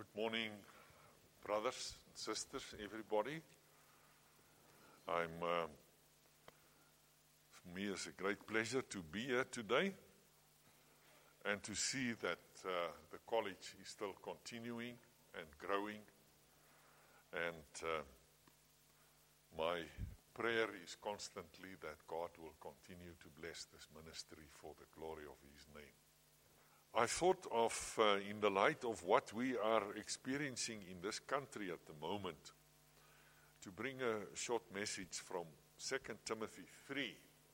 Good morning, brothers and sisters, everybody. For me, it's a great pleasure to be here today and to see that the college is still continuing and growing. And my prayer is constantly that God will continue to bless this ministry for the glory of His name. I thought of, in the light of what we are experiencing in this country at the moment, to bring a short message from 2 Timothy 3.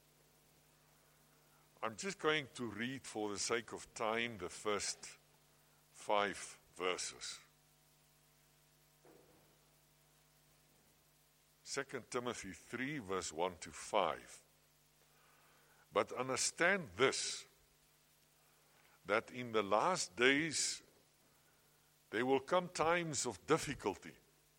I'm just going to read, for the sake of time, the first 5 verses. 2 Timothy 3, verse 1 to 5. But understand this, that in the last days there will come times of difficulty.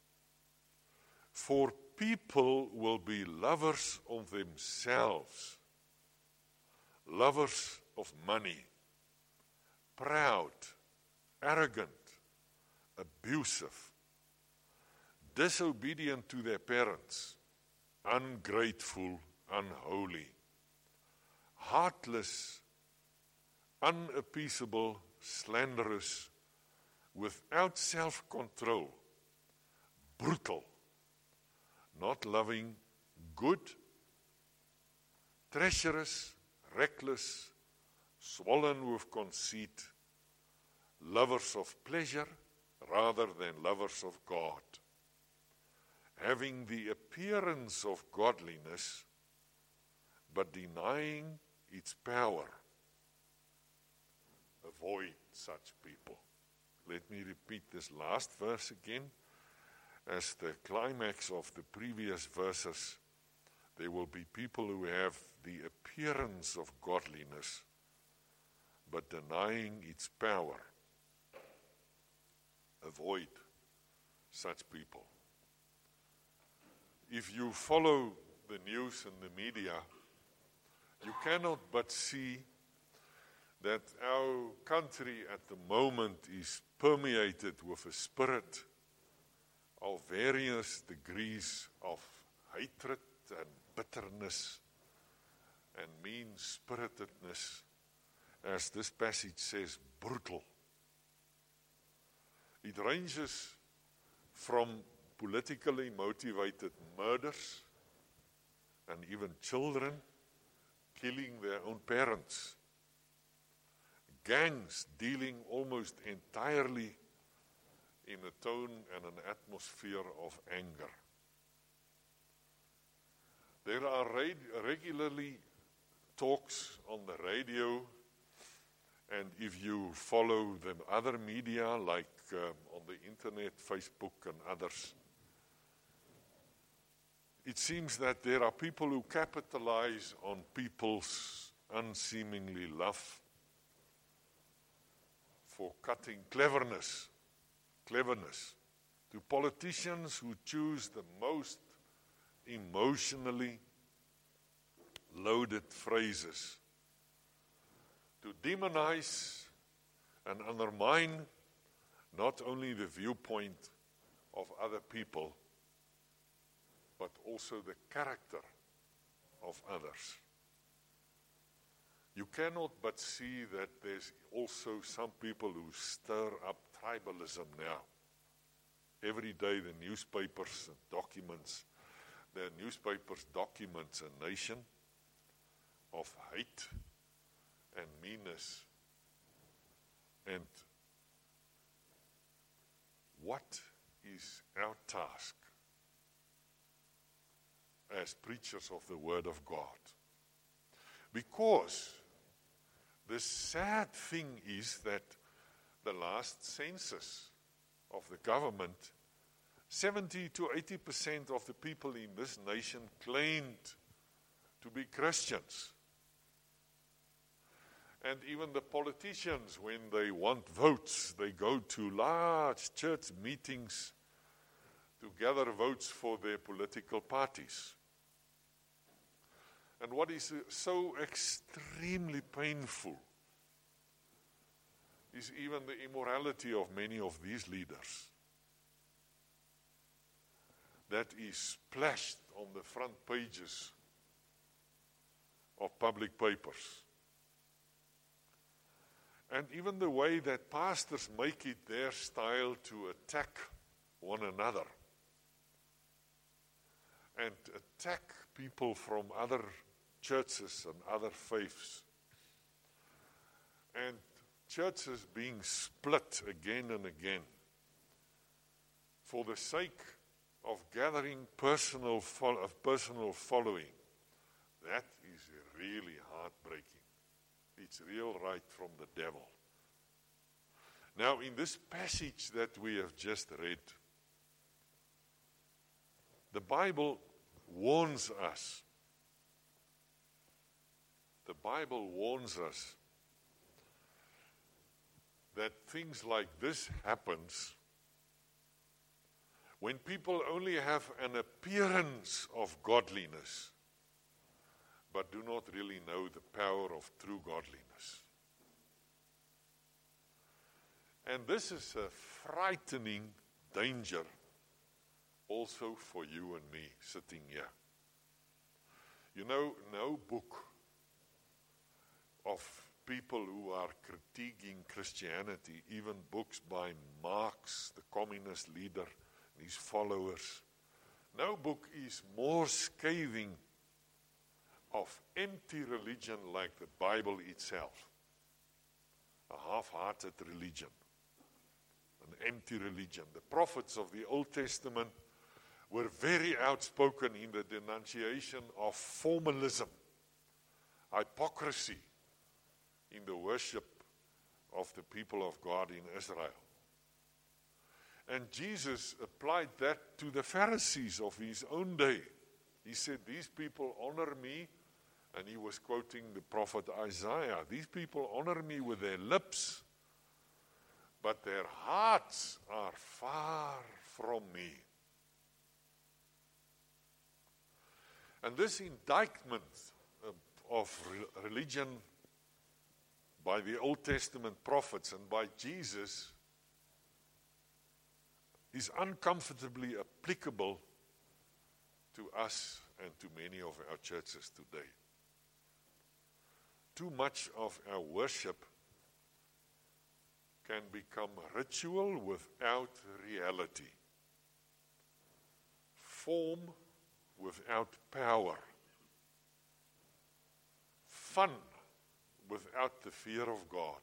For people will be lovers of themselves, lovers of money, proud, arrogant, abusive, disobedient to their parents, ungrateful, unholy, heartless, unappeasable, slanderous, without self-control, brutal, not loving good, treacherous, reckless, swollen with conceit, lovers of pleasure rather than lovers of God, having the appearance of godliness, but denying its power. Avoid such people. Let me repeat this last verse again. As the climax of the previous verses, there will be people who have the appearance of godliness, but denying its power. Avoid such people. If you follow the news and the media, you cannot but see that our country at the moment is permeated with a spirit of various degrees of hatred and bitterness and mean-spiritedness, as this passage says, brutal. It ranges from politically motivated murders and even children killing their own parents, gangs dealing almost entirely in a tone and an atmosphere of anger. There are regularly talks on the radio, and if you follow the other media, like on the internet, Facebook and others, it seems that there are people who capitalize on people's unseemingly love for cutting cleverness, to politicians who choose the most emotionally loaded phrases to demonize and undermine not only the viewpoint of other people, but also the character of others. You cannot but see that there's also some people who stir up tribalism now. Every day the newspapers documents a nation of hate and meanness. And what is our task as preachers of the Word of God? Because the sad thing is that the last census of the government, 70 to 80% of the people in this nation claimed to be Christians. And even the politicians, when they want votes, they go to large church meetings to gather votes for their political parties. And what is so extremely painful is even the immorality of many of these leaders that is splashed on the front pages of public papers. And even the way that pastors make it their style to attack one another and attack people from other churches and other faiths. And churches being split again and again for the sake of gathering personal following. That is really heartbreaking. It's real right from the devil. Now, in this passage that we have just read, the Bible warns us. The Bible warns us that things like this happens when people only have an appearance of godliness, but do not really know the power of true godliness. And this is a frightening danger also for you and me sitting here. You know, no book of people who are critiquing Christianity, even books by Marx, the communist leader, and his followers, no book is more scathing of empty religion like the Bible itself. A half-hearted religion, an empty religion. The prophets of the Old Testament were very outspoken in the denunciation of formalism, hypocrisy in the worship of the people of God in Israel. And Jesus applied that to the Pharisees of his own day. He said, these people honor me, and he was quoting the prophet Isaiah, these people honor me with their lips, but their hearts are far from me. And this indictment of religion by the Old Testament prophets and by Jesus is uncomfortably applicable to us and to many of our churches today. Too much of our worship can become ritual without reality, form without power, fun without the fear of God.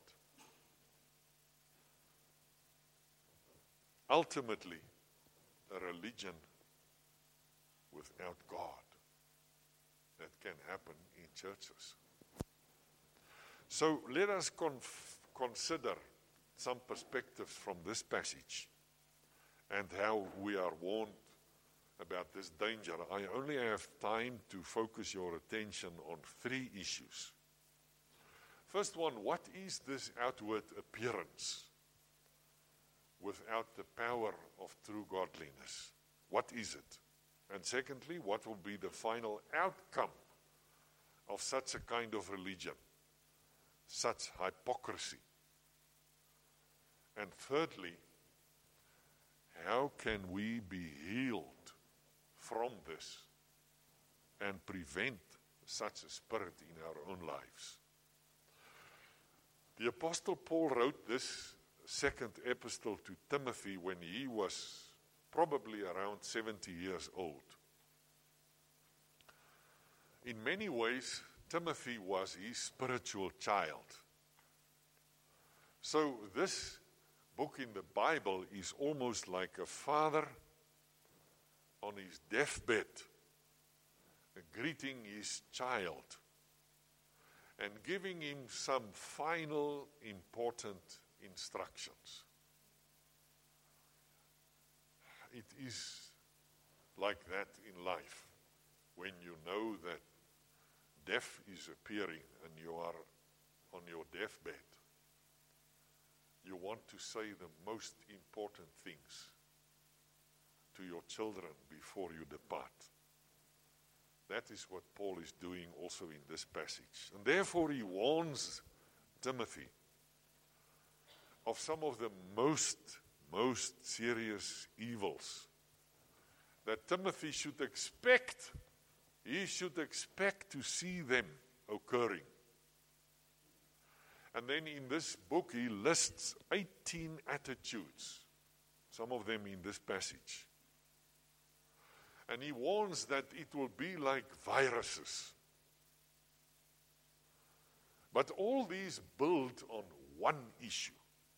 Ultimately, a religion without God. That can happen in churches. So let us consider some perspectives from this passage and how we are warned about this danger. I only have time to focus your attention on 3 issues. First one, what is this outward appearance without the power of true godliness? What is it? And secondly, what will be the final outcome of such a kind of religion, such hypocrisy? And thirdly, how can we be healed from this and prevent such a spirit in our own lives? The Apostle Paul wrote this second epistle to Timothy when he was probably around 70 years old. In many ways, Timothy was his spiritual child. So this book in the Bible is almost like a father on his deathbed, greeting his child and giving him some final important instructions. It is like that in life. When you know that death is appearing and you are on your deathbed, you want to say the most important things to your children before you depart. That is what Paul is doing also in this passage. And therefore he warns Timothy of some of the most serious evils that Timothy should expect. He should expect to see them occurring. And then in this book, he lists 18 attitudes, some of them in this passage. And he warns that it will be like viruses. But all these build on one issue.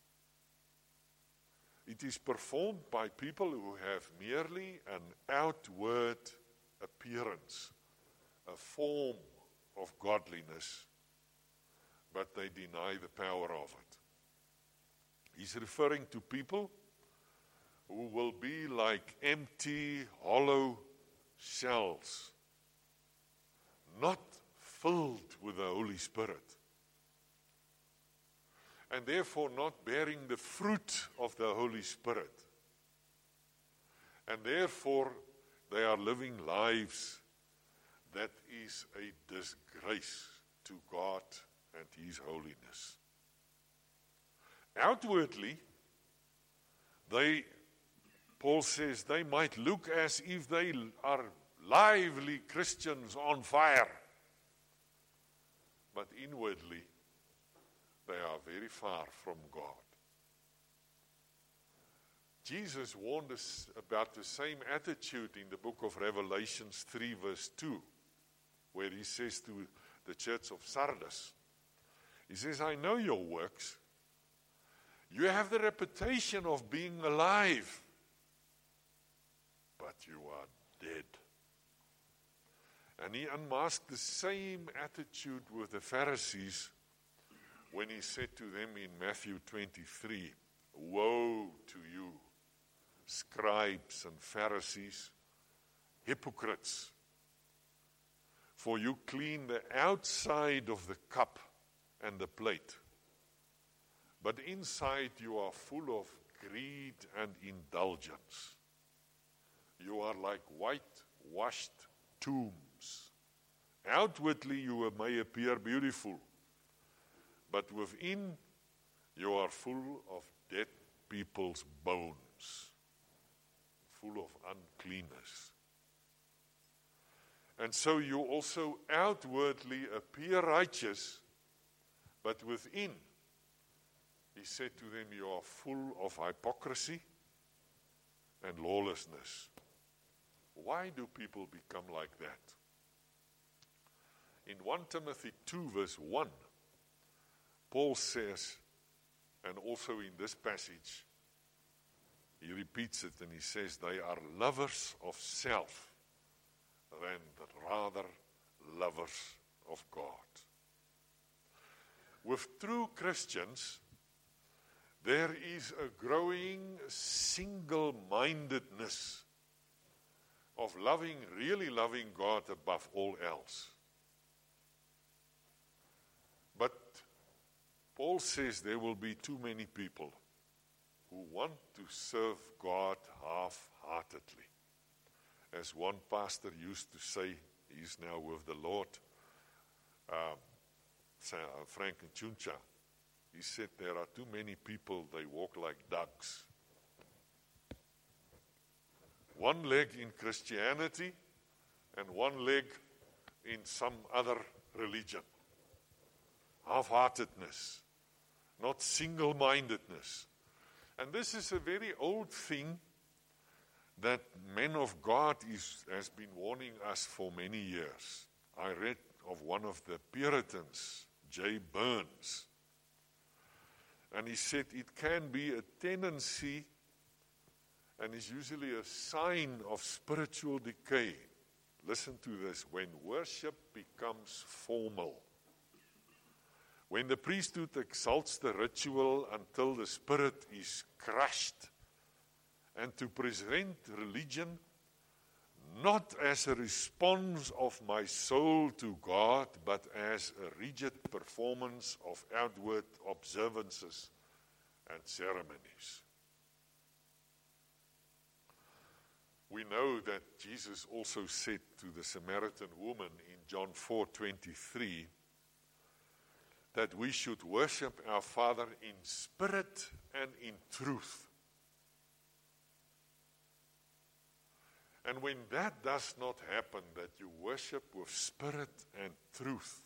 It is performed by people who have merely an outward appearance, a form of godliness, but they deny the power of it. He's referring to people who will be like empty, hollow shells, not filled with the Holy Spirit, and therefore not bearing the fruit of the Holy Spirit. And therefore, they are living lives that is a disgrace to God and His holiness. Outwardly, Paul says, they might look as if they are lively Christians on fire. But inwardly, they are very far from God. Jesus warned us about the same attitude in the book of Revelation 3 verse 2, where he says to the church of Sardis, he says, I know your works. You have the reputation of being alive, but you are dead. And he unmasked the same attitude with the Pharisees when he said to them in Matthew 23, woe to you, scribes and Pharisees, hypocrites, for you clean the outside of the cup and the plate, but inside you are full of greed and indulgence. You are like whitewashed tombs. Outwardly you may appear beautiful, but within you are full of dead people's bones, full of uncleanness. And so you also outwardly appear righteous, but within, he said to them, you are full of hypocrisy and lawlessness. Why do people become like that? In 1 Timothy 2 verse 1, Paul says, and also in this passage, he repeats it and he says, they are lovers of self rather lovers of God. With true Christians, there is a growing single-mindedness of really loving God above all else. But Paul says there will be too many people who want to serve God half-heartedly. As one pastor used to say, he's now with the Lord, Frank Nchuncha. He said there are too many people, they walk like ducks. One leg in Christianity and one leg in some other religion. Half-heartedness, not single-mindedness. And this is a very old thing that men of God has been warning us for many years. I read of one of the Puritans, J. Burns, and he said it can be a tendency and is usually a sign of spiritual decay. Listen to this. When worship becomes formal, when the priesthood exalts the ritual until the spirit is crushed, and to present religion not as a response of my soul to God, but as a rigid performance of outward observances and ceremonies. We know that Jesus also said to the Samaritan woman in John 4:23 that we should worship our Father in spirit and in truth. And when that does not happen, that you worship with spirit and truth,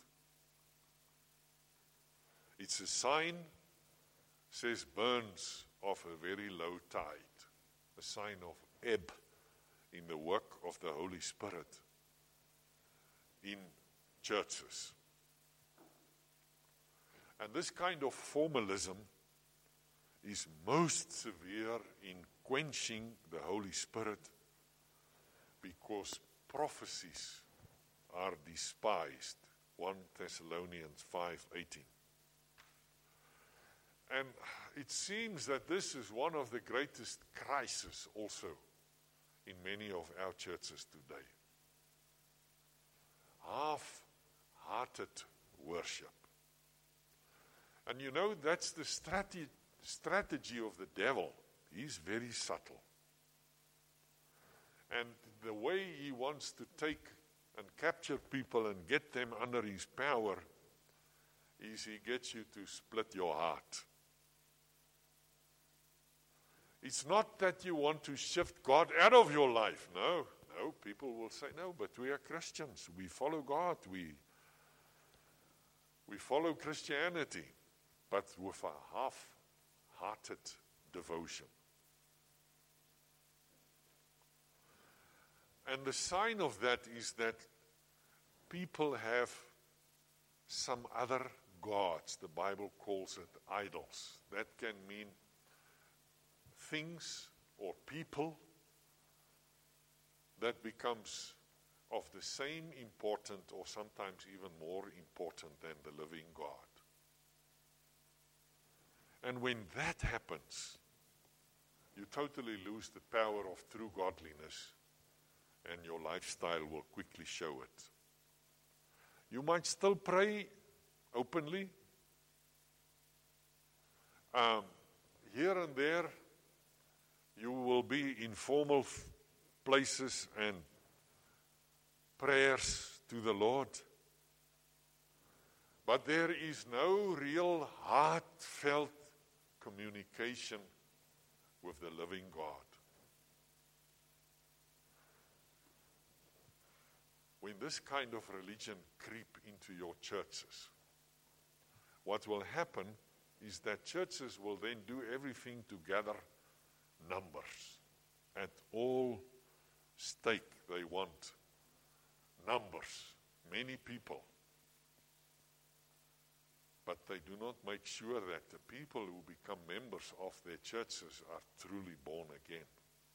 it's a sign, says Burns, of a very low tide, a sign of ebb in the work of the Holy Spirit in churches. And this kind of formalism is most severe in quenching the Holy Spirit, because prophecies are despised. 1 Thessalonians 5:18. And it seems that this is one of the greatest crises also in many of our churches today. Half-hearted worship. And you know, that's the strategy of the devil. He's very subtle. And the way he wants to take and capture people and get them under his power is he gets you to split your heart. It's not that you want to shift God out of your life. No, people will say, no, but we are Christians. We follow God. We follow Christianity, but with a half-hearted devotion. And the sign of that is that people have some other gods. The Bible calls it idols. That can mean things or people that becomes of the same important or sometimes even more important than the living God. And when that happens, you totally lose the power of true godliness, and your lifestyle will quickly show it. You might still pray openly. Here and there, you will be in formal places and prayers to the Lord. But there is no real heartfelt communication with the living God. When this kind of religion creep into your churches, what will happen is that churches will then do everything to gather numbers. At all stake, they want numbers, many people. But they do not make sure that the people who become members of their churches are truly born again.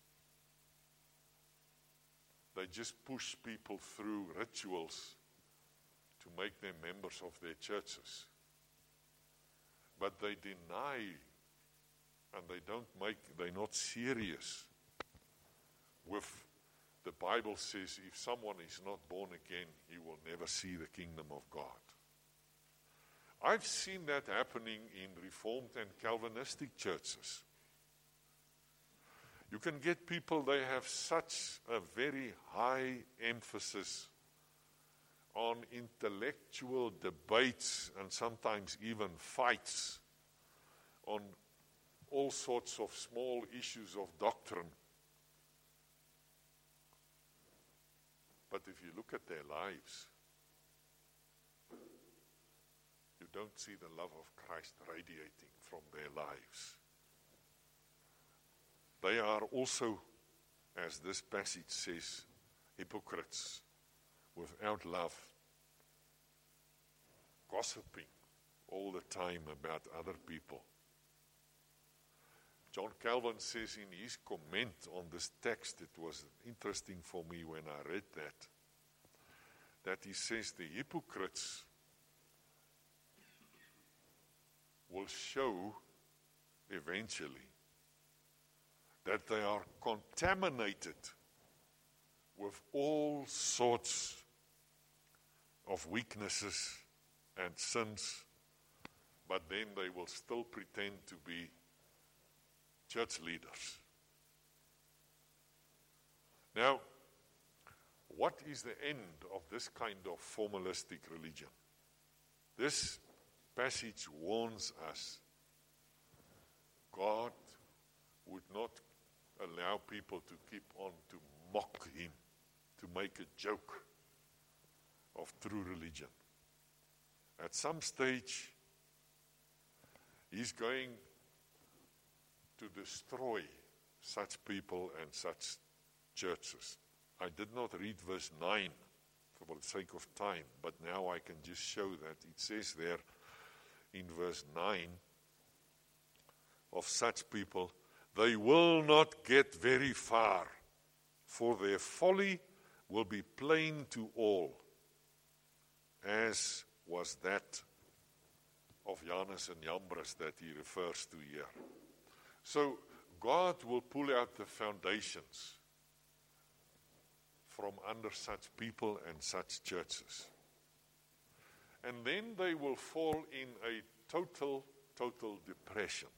They just push people through rituals to make them members of their churches. But they deny, and they're not serious with the Bible says if someone is not born again, he will never see the kingdom of God. I've seen that happening in Reformed and Calvinistic churches. You can get people, they have such a very high emphasis on intellectual debates and sometimes even fights on all sorts of small issues of doctrine. But if you look at their lives, you don't see the love of Christ radiating from their lives. They are also, as this passage says, hypocrites without love, gossiping all the time about other people. John Calvin says in his comment on this text, it was interesting for me when I read that he says the hypocrites will show eventually that they are contaminated with all sorts of weaknesses and sins, but then they will still pretend to be church leaders. Now, what is the end of this kind of formalistic religion? This passage warns us. God would not allow people to keep on to mock him, to make a joke of true religion. At some stage, he's going to destroy such people and such churches. I did not read verse 9 for the sake of time, but now I can just show that it says there in verse 9 of such people, they will not get very far, for their folly will be plain to all, as was that of Jannes and Jambres that he refers to here. So God will pull out the foundations from under such people and such churches. And then they will fall in a total depression.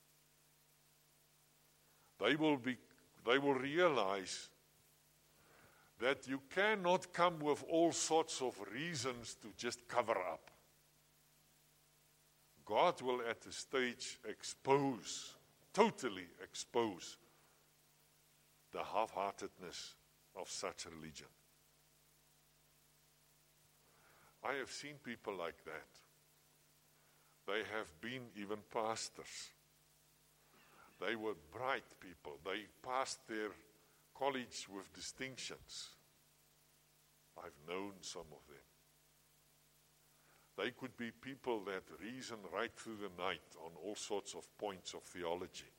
They will realize that you cannot come with all sorts of reasons to just cover up. God will at a stage totally expose the half-heartedness of such a religion. I have seen people like that. They have been even pastors. They were bright people. They passed their college with distinctions. I've known some of them. They could be people that reason right through the night on all sorts of points of theology.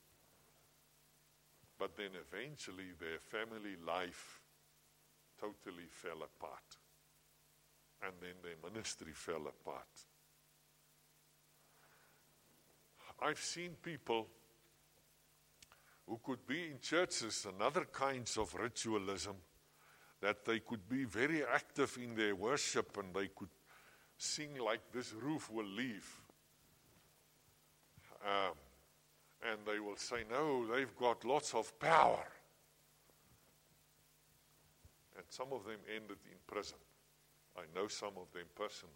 But then eventually their family life totally fell apart. And then their ministry fell apart. I've seen people who could be in churches and other kinds of ritualism, that they could be very active in their worship and they could sing like this roof will leave. And they will say, no, they've got lots of power. And some of them ended in prison. I know some of them personally.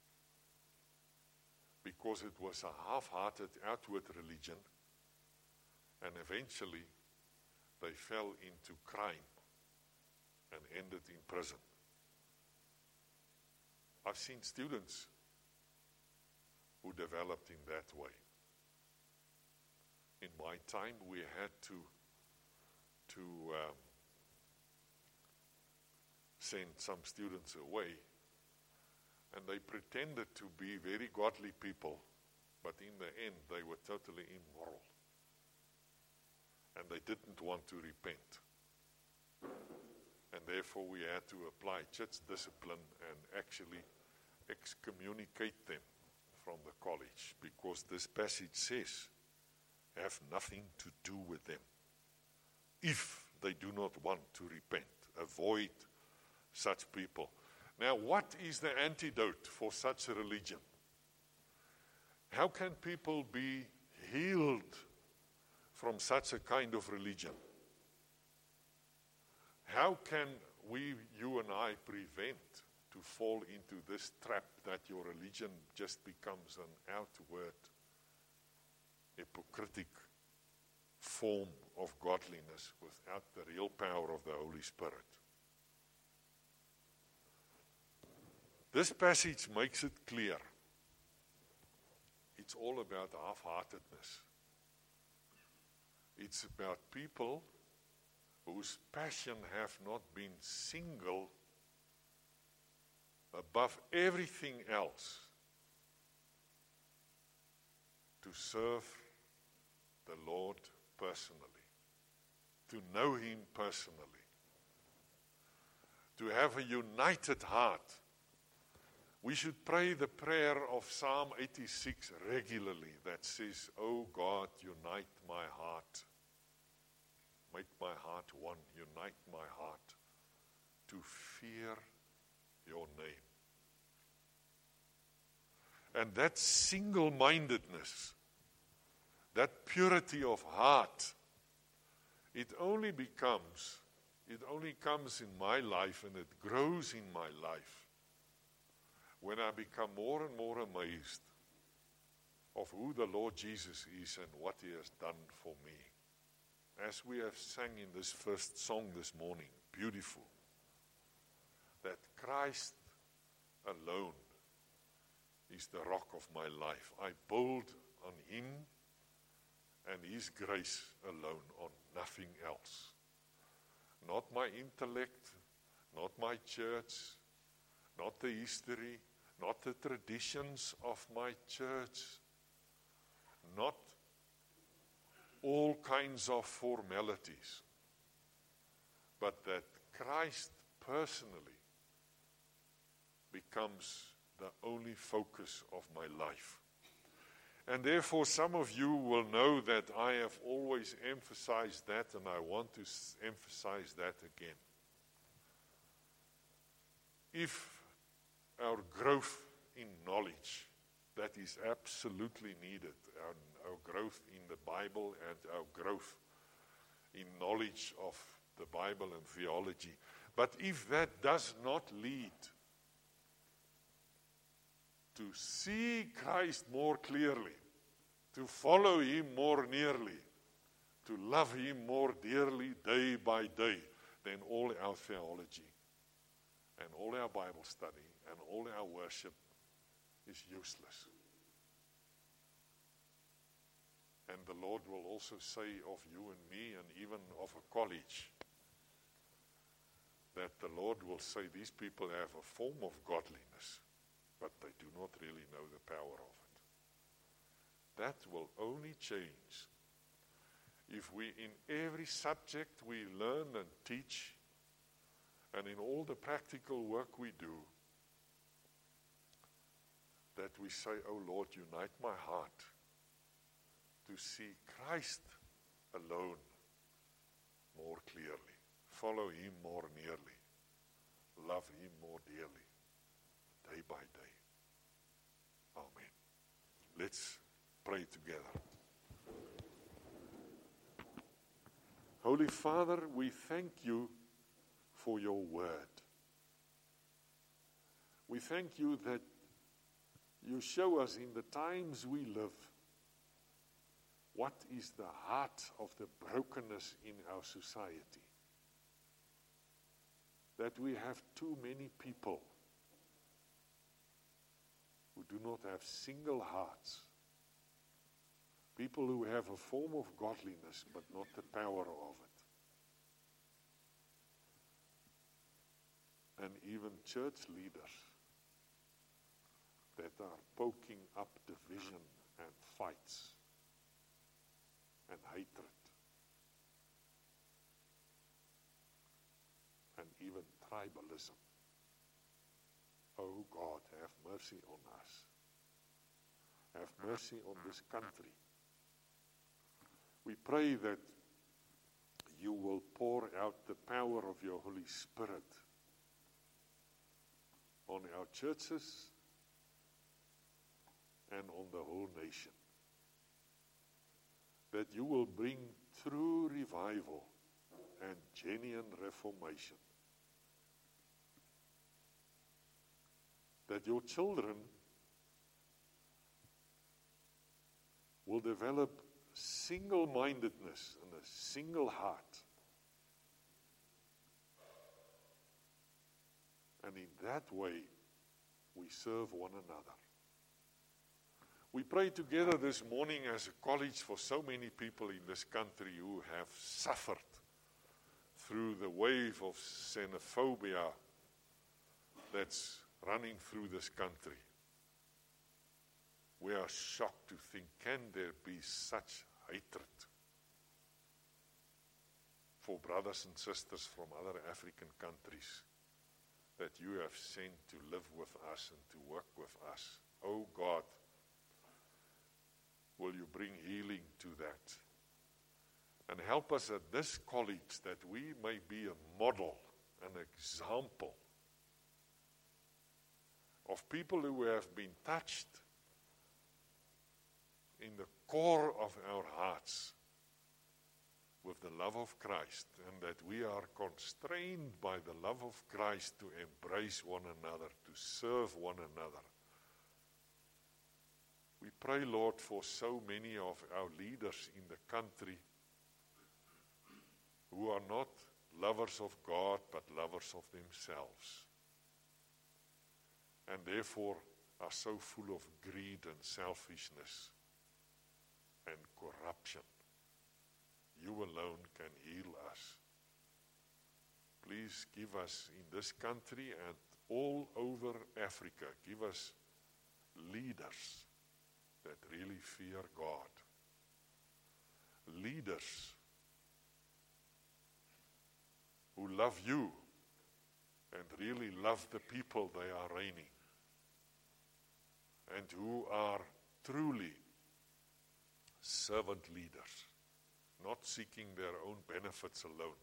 Because it was a half-hearted outward religion. And eventually, they fell into crime and ended in prison. I've seen students who developed in that way. In my time, we had to send some students away, and they pretended to be very godly people, but in the end, they were totally immoral. And they didn't want to repent. And therefore we had to apply church discipline and actually excommunicate them from the college, because this passage says, have nothing to do with them. If they do not want to repent, avoid such people. Now, what is the antidote for such a religion? How can people be healed from such a kind of religion? How can we, you and I, prevent to fall into this trap that your religion just becomes an outward, hypocritic form of godliness without the real power of the Holy Spirit? This passage makes it clear. It's all about half-heartedness. It's about people whose passion have not been single above everything else to serve the Lord personally, to know Him personally, to have a united heart. We should pray the prayer of Psalm 86 regularly that says, "Oh God, unite my heart. Make my heart one. Unite my heart to fear your name." And that single-mindedness, that purity of heart, it only comes in my life, and it grows in my life when I become more and more amazed of who the Lord Jesus is and what he has done for me. As we have sang in this first song this morning, beautiful, that Christ alone is the rock of my life. I build on him and his grace alone, on nothing else. Not my intellect, not my church, not the history, not the traditions of my church, not all kinds of formalities, but that Christ personally becomes the only focus of my life. And therefore, some of you will know that I have always emphasized that, and I want to emphasize that again. If our growth in knowledge, that is absolutely needed, our growth in the Bible and our growth in knowledge of the Bible and theology, but if that does not lead to see Christ more clearly, to follow him more nearly, to love him more dearly day by day, then all our theology and all our Bible study and all our worship is useless. And the Lord will also say of you and me, and even of a college, that the Lord will say these people have a form of godliness, but they do not really know the power of it. That will only change if we, in every subject we learn and teach, and in all the practical work we do, that we say, oh Lord, unite my heart to see Christ alone more clearly, follow him more nearly, love him more dearly, day by day. Amen. Let's pray together. Holy Father, we thank you for your word. We thank you that you show us in the times we live what is the heart of the brokenness in our society. That we have too many people who do not have single hearts. People who have a form of godliness but not the power of it. And even church leaders that are poking up division and fights and hatred and even tribalism. Oh God, have mercy on us. Have mercy on this country. We pray that you will pour out the power of your Holy Spirit on our churches and on the whole nation. That you will bring true revival and genuine reformation. That your children will develop single-mindedness and a single heart. And in that way, we serve one another. We pray together this morning as a college for so many people in this country who have suffered through the wave of xenophobia that's running through this country. We are shocked to think, can there be such hatred for brothers and sisters from other African countries that you have sent to live with us and to work with us? Oh God, will you bring healing to that? And help us at this college that we may be a model, an example of people who have been touched in the core of our hearts with the love of Christ, and that we are constrained by the love of Christ to embrace one another, to serve one another We pray, Lord, for so many of our leaders in the country who are not lovers of God, but lovers of themselves, and therefore are so full of greed and selfishness and corruption. You alone can heal us. Please give us in this country and all over Africa, give us leaders that really fear God. Leaders who love you and really love the people they are reigning, and who are truly servant leaders, not seeking their own benefits alone,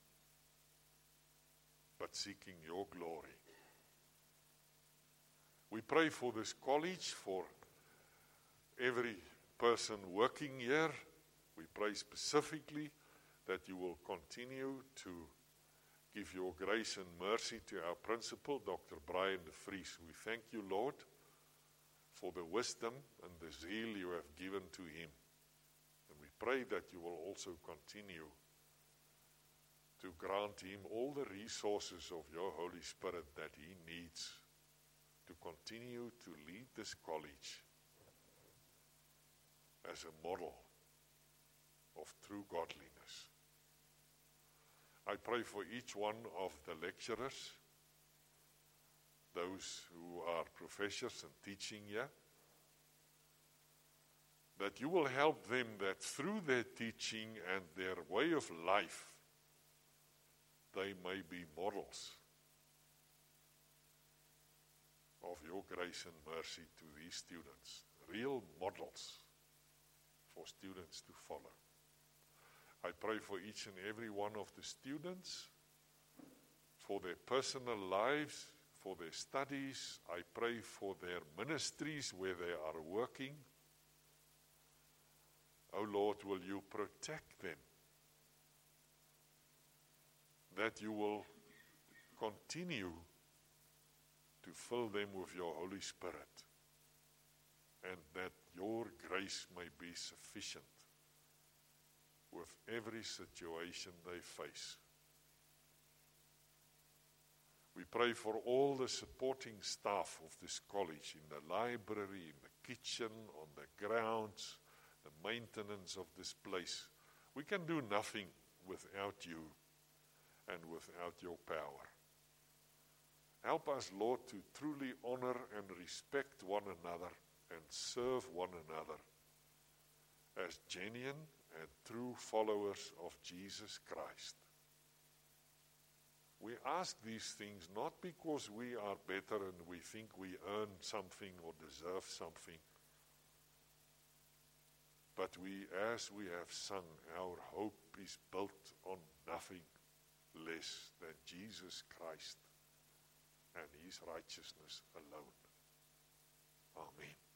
but seeking your glory. We pray for this college, for every person working here. We pray specifically that you will continue to give your grace and mercy to our principal, Dr. Brian de Vries. We thank you, Lord, for the wisdom and the zeal you have given to him. And we pray that you will also continue to grant him all the resources of your Holy Spirit that he needs to continue to lead this college as a model of true godliness. I pray for each one of the lecturers, those who are professors and teaching here, that you will help them that through their teaching and their way of life, they may be models of your grace and mercy to these students, real models for students to follow. I pray for each and every one of the students, for their personal lives, for their studies. I pray for their ministries where they are working. Oh Lord, will you protect them? That you will continue to fill them with your Holy Spirit, and that your grace may be sufficient with every situation they face. We pray for all the supporting staff of this college, in the library, in the kitchen, on the grounds, the maintenance of this place. We can do nothing without you and without your power. Help us, Lord, to truly honor and respect one another and serve one another as genuine and true followers of Jesus Christ. We ask these things not because we are better and we think we earn something or deserve something, but as we have sung, our hope is built on nothing less than Jesus Christ and his righteousness alone. Amen.